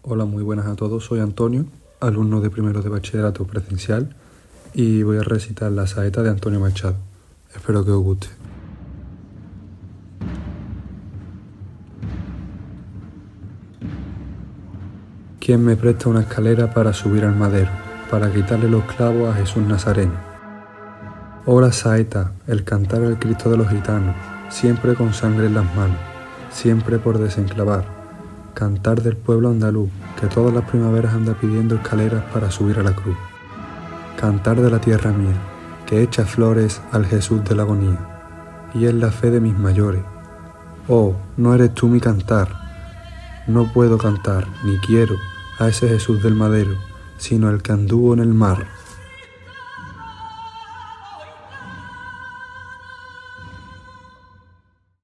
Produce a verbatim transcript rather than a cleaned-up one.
Hola, muy buenas a todos. Soy Antonio, alumno de primero de bachillerato presencial, y voy a recitar la saeta de Antonio Machado. Espero que os guste. ¿Quién me presta una escalera para subir al madero, para quitarle los clavos a Jesús Nazareno? Oh, la saeta, el cantar al Cristo de los gitanos, siempre con sangre en las manos, siempre por desenclavar. Cantar del pueblo andaluz, que todas las primaveras anda pidiendo escaleras para subir a la cruz. Cantar de la tierra mía, que echa flores al Jesús de la agonía, y es la fe de mis mayores. Oh, no eres tú mi cantar, no puedo cantar, ni quiero, a ese Jesús del madero, sino el que anduvo en el mar.